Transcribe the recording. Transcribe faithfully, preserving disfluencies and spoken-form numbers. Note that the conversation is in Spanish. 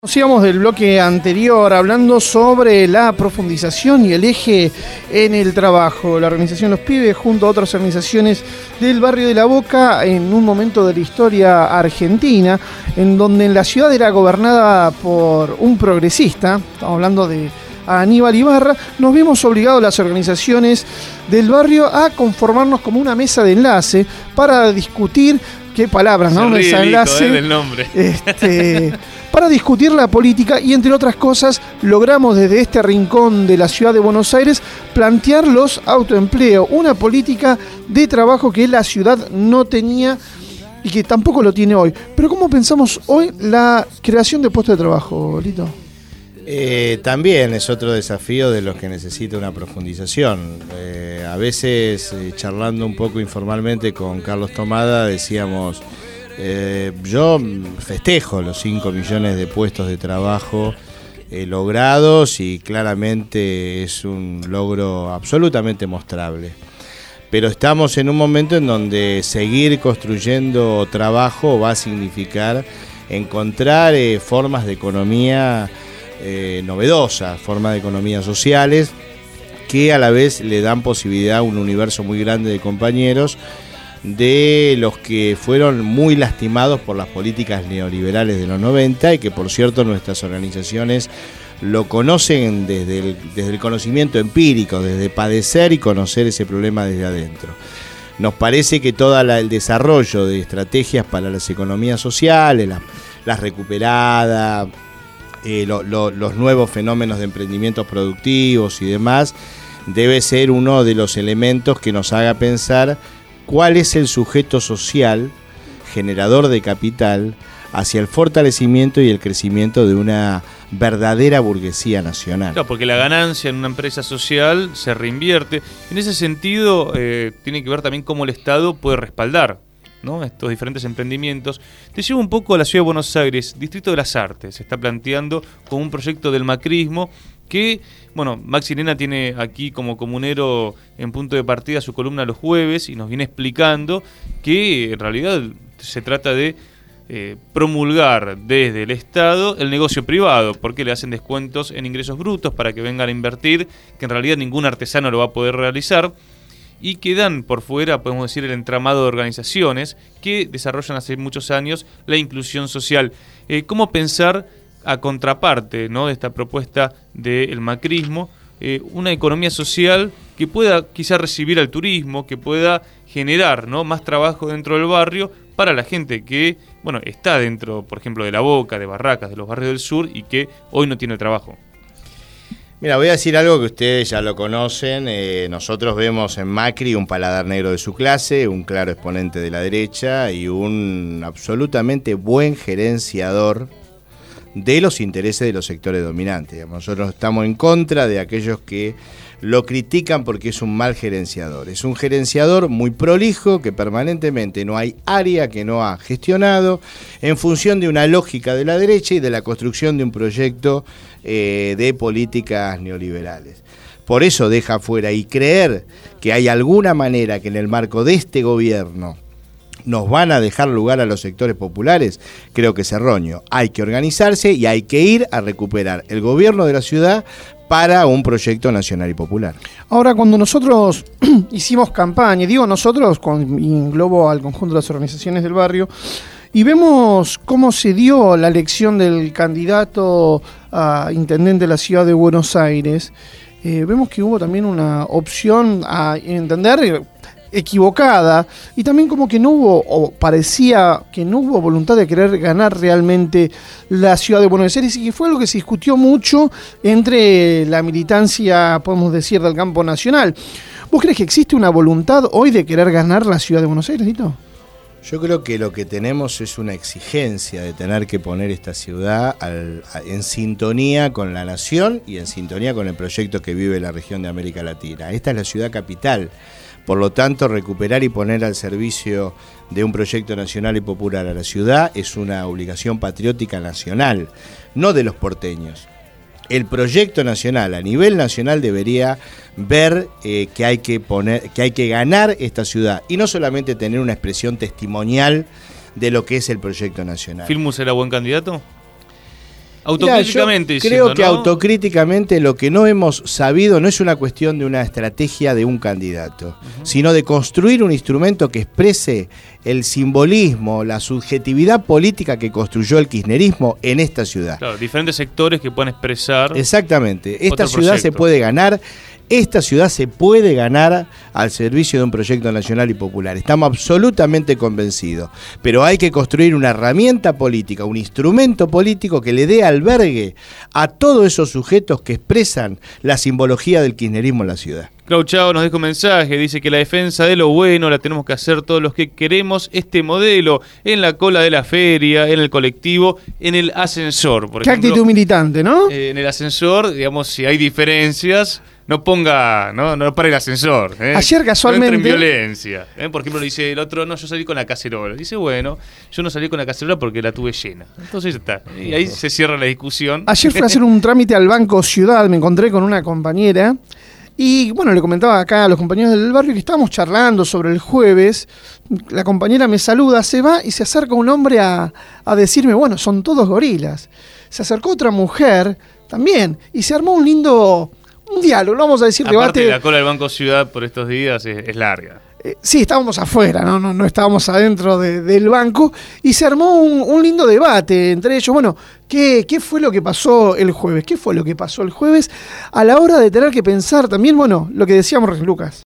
Conocíamos del bloque anterior hablando sobre la profundización y el eje en el trabajo. La organización Los Pibes junto a otras organizaciones del barrio de La Boca en un momento de la historia argentina en donde la ciudad era gobernada por un progresista, estamos hablando de Aníbal Ibarra, nos vimos obligados las organizaciones del barrio a conformarnos como una mesa de enlace para discutir, qué palabras, ¿no? Se ríe mesa de enlace. Nico, eh, del nombre. Este... para discutir la política y, entre otras cosas, logramos desde este rincón de la ciudad de Buenos Aires plantear los autoempleos, una política de trabajo que la ciudad no tenía y que tampoco lo tiene hoy. Pero ¿cómo pensamos hoy la creación de puestos de trabajo, Lito? Eh, también es otro desafío de los que necesita una profundización. Eh, a veces, eh, charlando un poco informalmente con Carlos Tomada, decíamos... Eh, yo festejo los cinco millones de puestos de trabajo eh, logrados y claramente es un logro absolutamente mostrable. Pero estamos en un momento en donde seguir construyendo trabajo va a significar encontrar eh, formas de economía eh, novedosas, formas de economía sociales que a la vez le dan posibilidad a un universo muy grande de compañeros de los que fueron muy lastimados por las políticas neoliberales de los noventa y que, por cierto, nuestras organizaciones lo conocen desde el, desde el conocimiento empírico, desde padecer y conocer ese problema desde adentro. Nos parece que todo el desarrollo de estrategias para las economías sociales, las la recuperadas, eh, lo, lo, los nuevos fenómenos de emprendimientos productivos y demás, debe ser uno de los elementos que nos haga pensar cuál es el sujeto social, generador de capital, hacia el fortalecimiento y el crecimiento de una verdadera burguesía nacional. Claro, porque la ganancia en una empresa social se reinvierte. En ese sentido, eh, tiene que ver también cómo el Estado puede respaldar, ¿no?, estos diferentes emprendimientos. Te llevo un poco a la ciudad de Buenos Aires, Distrito de las Artes. Se está planteando como un proyecto del macrismo que, bueno, Maxi Nena tiene aquí como comunero en punto de partida su columna los jueves y nos viene explicando que en realidad se trata de eh, promulgar desde el Estado el negocio privado, porque le hacen descuentos en ingresos brutos para que vengan a invertir, que en realidad ningún artesano lo va a poder realizar, y quedan por fuera, podemos decir, el entramado de organizaciones que desarrollan hace muchos años la inclusión social. Eh, ¿Cómo pensar a contraparte, ¿no?, de esta propuesta del macrismo, eh, una economía social que pueda quizá recibir al turismo, que pueda generar, ¿no?, más trabajo dentro del barrio para la gente que, bueno, está dentro, por ejemplo, de La Boca, de Barracas, de los barrios del sur y que hoy no tiene trabajo? Mira, voy a decir algo que ustedes ya lo conocen. Eh, nosotros vemos en Macri un paladar negro de su clase, un claro exponente de la derecha y un absolutamente buen gerenciador de los intereses de los sectores dominantes. Nosotros estamos en contra de aquellos que lo critican porque es un mal gerenciador. Es un gerenciador muy prolijo, que permanentemente no hay área que no ha gestionado en función de una lógica de la derecha y de la construcción de un proyecto eh, de políticas neoliberales. Por eso deja fuera, y creer que hay alguna manera que en el marco de este gobierno nos van a dejar lugar a los sectores populares, creo que es erróneo. Hay que organizarse y hay que ir a recuperar el gobierno de la ciudad para un proyecto nacional y popular. Ahora, cuando nosotros hicimos campaña, digo nosotros, con, englobo al conjunto de las organizaciones del barrio, y vemos cómo se dio la elección del candidato a intendente de la ciudad de Buenos Aires, eh, vemos que hubo también una opción a entender equivocada, y también como que no hubo, o parecía que no hubo voluntad de querer ganar realmente la ciudad de Buenos Aires, y que fue algo que se discutió mucho entre la militancia, podemos decir, del campo nacional. ¿Vos crees que existe una voluntad hoy de querer ganar la ciudad de Buenos Aires, Lito? Yo creo que lo que tenemos es una exigencia de tener que poner esta ciudad al, a, en sintonía con la nación y en sintonía con el proyecto que vive la región de América Latina. Esta es la ciudad capital. Por lo tanto, recuperar y poner al servicio de un proyecto nacional y popular a la ciudad es una obligación patriótica nacional, no de los porteños. El proyecto nacional, a nivel nacional, debería ver eh, que hay que poner, que hay que ganar esta ciudad y no solamente tener una expresión testimonial de lo que es el proyecto nacional. ¿Filmus era buen candidato? Autocríticamente, Mirá, yo diciendo, creo que ¿no? autocríticamente lo que no hemos sabido no es una cuestión de una estrategia de un candidato, uh-huh. sino de construir un instrumento que exprese el simbolismo, la subjetividad política que construyó el kirchnerismo en esta ciudad. Claro, diferentes sectores que puedan expresar. Exactamente. Esta ciudad proyecto. se puede ganar. Esta ciudad se puede ganar al servicio de un proyecto nacional y popular. Estamos absolutamente convencidos. Pero hay que construir una herramienta política, un instrumento político que le dé albergue a todos esos sujetos que expresan la simbología del kirchnerismo en la ciudad. Clau Chao nos deja un mensaje, dice que la defensa de lo bueno la tenemos que hacer todos los que queremos este modelo, en la cola de la feria, en el colectivo, en el ascensor, por Qué ejemplo. actitud militante, ¿no? Eh, en el ascensor, digamos, si hay diferencias, no ponga, no, no para el ascensor. ¿eh? Ayer casualmente... No entre en violencia. ¿eh? Por ejemplo, dice el otro, no, yo salí con la cacerola. Dice, bueno, yo no salí con la cacerola porque la tuve llena. Entonces ya está. Y ahí se cierra la discusión. Ayer fui a hacer un trámite al Banco Ciudad, me encontré con una compañera y, bueno, le comentaba acá a los compañeros del barrio que estábamos charlando sobre el jueves. La compañera me saluda, se va y se acerca un hombre a, a decirme, bueno, son todos gorilas. Se acercó otra mujer también y se armó un lindo... un diálogo, no vamos a decir Aparte, debate. la cola del Banco Ciudad por estos días es, es larga. Eh, sí, estábamos afuera, no, no, no estábamos adentro de, del banco y se armó un, un lindo debate entre ellos. Bueno, ¿qué, ¿qué fue lo que pasó el jueves? ¿Qué fue lo que pasó el jueves a la hora de tener que pensar también, bueno, lo que decíamos, Lucas?